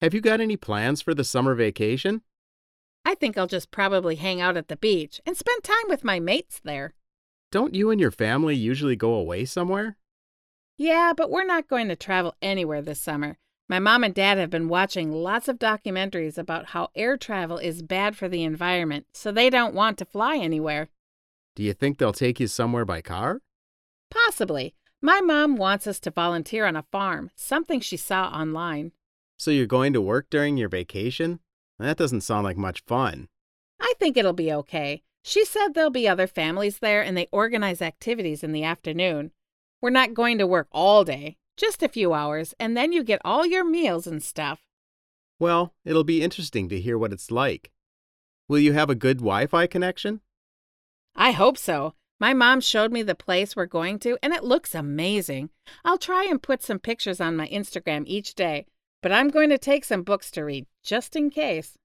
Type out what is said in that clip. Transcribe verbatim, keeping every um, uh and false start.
Have you got any plans for the summer vacation? I think I'll just probably hang out at the beach and spend time with my mates there. Don't you and your family usually go away somewhere? Yeah, but we're not going to travel anywhere this summer. My mom and dad have been watching lots of documentaries about how air travel is bad for the environment, so they don't want to fly anywhere. Do you think they'll take you somewhere by car? Possibly. My mom wants us to volunteer on a farm, something she saw online. So you're going to work during your vacation? That doesn't sound like much fun. I think it'll be okay. She said there'll be other families there and they organize activities in the afternoon. We're not going to work all day, just a few hours, and then you get all your meals and stuff. Well, it'll be interesting to hear what it's like. Will you have a good Wi-Fi connection? I hope so. My mom showed me the place we're going to, and it looks amazing. I'll try and put some pictures on my Instagram each day, but I'm going to take some books to read, just in case.